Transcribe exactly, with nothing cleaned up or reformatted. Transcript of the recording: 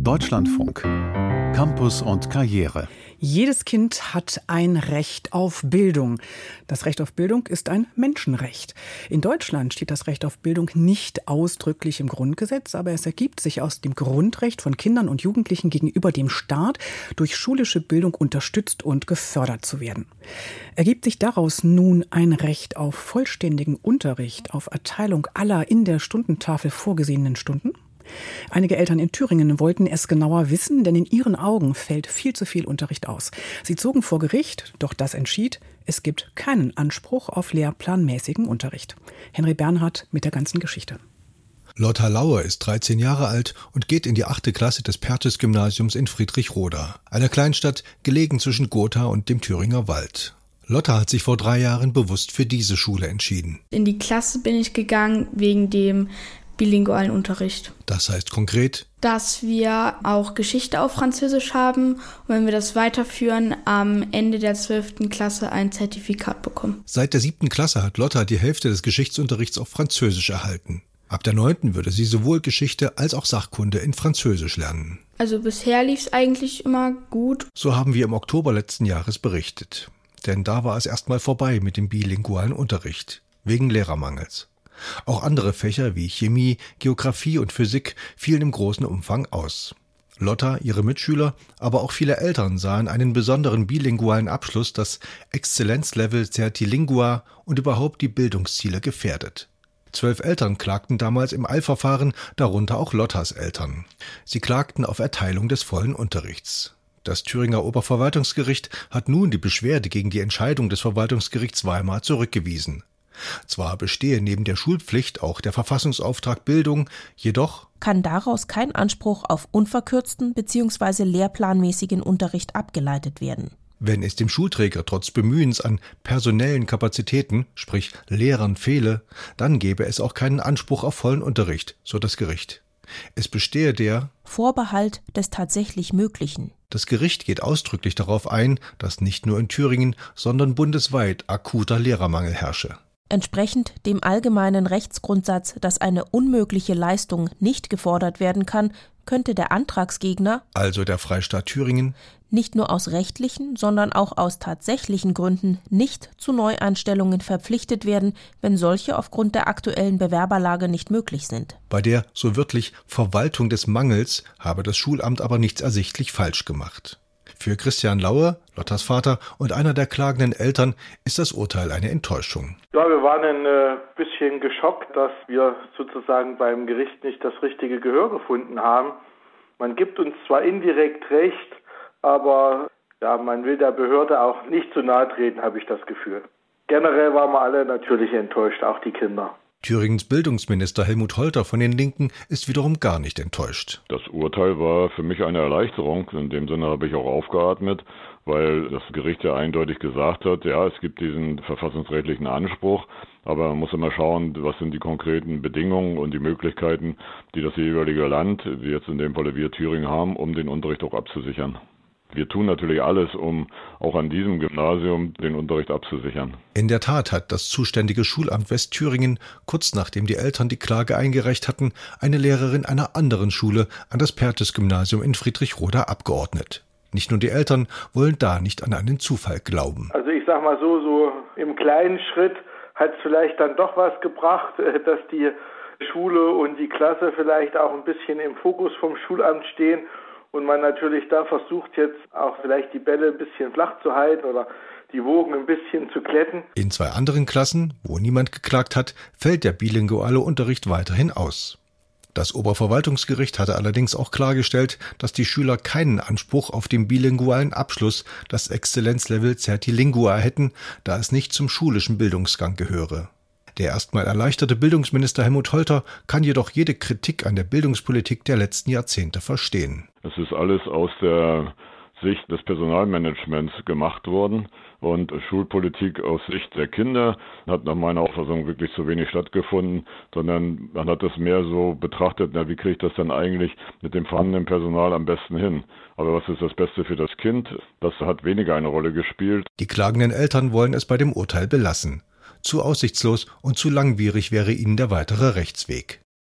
Deutschlandfunk. Campus und Karriere. Jedes Kind hat ein Recht auf Bildung. Das Recht auf Bildung ist ein Menschenrecht. In Deutschland steht das Recht auf Bildung nicht ausdrücklich im Grundgesetz, aber es ergibt sich aus dem Grundrecht von Kindern und Jugendlichen gegenüber dem Staat, durch schulische Bildung unterstützt und gefördert zu werden. Ergibt sich daraus nun ein Recht auf vollständigen Unterricht, auf Erteilung aller in der Stundentafel vorgesehenen Stunden? Einige Eltern in Thüringen wollten es genauer wissen, denn in ihren Augen fällt viel zu viel Unterricht aus. Sie zogen vor Gericht, doch das entschied, es gibt keinen Anspruch auf lehrplanmäßigen Unterricht. Henry Bernhard mit der ganzen Geschichte. Lotta Lauer ist dreizehn Jahre alt und geht in die achte Klasse des Perthes-Gymnasiums in Friedrichroda, einer Kleinstadt gelegen zwischen Gotha und dem Thüringer Wald. Lotta hat sich vor drei Jahren bewusst für diese Schule entschieden. In die Klasse bin ich gegangen wegen dem bilingualen Unterricht. Das heißt konkret, dass wir auch Geschichte auf Französisch haben und wenn wir das weiterführen, am Ende der zwölften Klasse ein Zertifikat bekommen. Seit der siebten Klasse hat Lotta die Hälfte des Geschichtsunterrichts auf Französisch erhalten. Ab der neunten würde sie sowohl Geschichte als auch Sachkunde in Französisch lernen. Also bisher lief es eigentlich immer gut. So haben wir im Oktober letzten Jahres berichtet. Denn da war es erstmal vorbei mit dem bilingualen Unterricht, wegen Lehrermangels. Auch andere Fächer wie Chemie, Geografie und Physik fielen im großen Umfang aus. Lotta, ihre Mitschüler, aber auch viele Eltern sahen einen besonderen bilingualen Abschluss, das Exzellenzlevel Certilingua und überhaupt die Bildungsziele gefährdet. Zwölf Eltern klagten damals im Eilverfahren, darunter auch Lottas Eltern. Sie klagten auf Erteilung des vollen Unterrichts. Das Thüringer Oberverwaltungsgericht hat nun die Beschwerde gegen die Entscheidung des Verwaltungsgerichts Weimar zurückgewiesen. Zwar bestehe neben der Schulpflicht auch der Verfassungsauftrag Bildung, jedoch kann daraus kein Anspruch auf unverkürzten bzw. lehrplanmäßigen Unterricht abgeleitet werden. Wenn es dem Schulträger trotz Bemühens an personellen Kapazitäten, sprich Lehrern, fehle, dann gebe es auch keinen Anspruch auf vollen Unterricht, so das Gericht. Es bestehe der Vorbehalt des tatsächlich Möglichen. Das Gericht geht ausdrücklich darauf ein, dass nicht nur in Thüringen, sondern bundesweit akuter Lehrermangel herrsche. Entsprechend dem allgemeinen Rechtsgrundsatz, dass eine unmögliche Leistung nicht gefordert werden kann, könnte der Antragsgegner, also der Freistaat Thüringen, nicht nur aus rechtlichen, sondern auch aus tatsächlichen Gründen nicht zu Neueinstellungen verpflichtet werden, wenn solche aufgrund der aktuellen Bewerberlage nicht möglich sind. Bei der, so wörtlich, Verwaltung des Mangels habe das Schulamt aber nichts ersichtlich falsch gemacht. Für Christian Lauer, Lottas Vater und einer der klagenden Eltern, ist das Urteil eine Enttäuschung. Ja, wir waren ein äh, bisschen geschockt, dass wir sozusagen beim Gericht nicht das richtige Gehör gefunden haben. Man gibt uns zwar indirekt recht, aber ja, man will der Behörde auch nicht zu nahe treten, habe ich das Gefühl. Generell waren wir alle natürlich enttäuscht, auch die Kinder. Thüringens Bildungsminister Helmut Holter von den Linken ist wiederum gar nicht enttäuscht. Das Urteil war für mich eine Erleichterung. In dem Sinne habe ich auch aufgeatmet, weil das Gericht ja eindeutig gesagt hat, ja, es gibt diesen verfassungsrechtlichen Anspruch, aber man muss immer schauen, was sind die konkreten Bedingungen und die Möglichkeiten, die das jeweilige Land, wie jetzt in dem Falle wir Thüringen haben, um den Unterricht auch abzusichern. Wir tun natürlich alles, um auch an diesem Gymnasium den Unterricht abzusichern. In der Tat hat das zuständige Schulamt Westthüringen, kurz nachdem die Eltern die Klage eingereicht hatten, eine Lehrerin einer anderen Schule an das Perthes-Gymnasium in Friedrichroda abgeordnet. Nicht nur die Eltern wollen da nicht an einen Zufall glauben. Also ich sag mal so, so im kleinen Schritt hat es vielleicht dann doch was gebracht, dass die Schule und die Klasse vielleicht auch ein bisschen im Fokus vom Schulamt stehen. Und man natürlich da versucht jetzt auch vielleicht die Bälle ein bisschen flach zu halten oder die Wogen ein bisschen zu glätten. In zwei anderen Klassen, wo niemand geklagt hat, fällt der bilinguale Unterricht weiterhin aus. Das Oberverwaltungsgericht hatte allerdings auch klargestellt, dass die Schüler keinen Anspruch auf den bilingualen Abschluss, das Exzellenzlevel Certilingua, hätten, da es nicht zum schulischen Bildungsgang gehöre. Der erstmal erleichterte Bildungsminister Helmut Holter kann jedoch jede Kritik an der Bildungspolitik der letzten Jahrzehnte verstehen. Es ist alles aus der Sicht des Personalmanagements gemacht worden und Schulpolitik aus Sicht der Kinder hat nach meiner Auffassung wirklich zu wenig stattgefunden, sondern man hat das mehr so betrachtet, na, wie kriege ich das dann eigentlich mit dem vorhandenen Personal am besten hin? Aber was ist das Beste für das Kind? Das hat weniger eine Rolle gespielt. Die klagenden Eltern wollen es bei dem Urteil belassen. Zu aussichtslos und zu langwierig wäre ihnen der weitere Rechtsweg.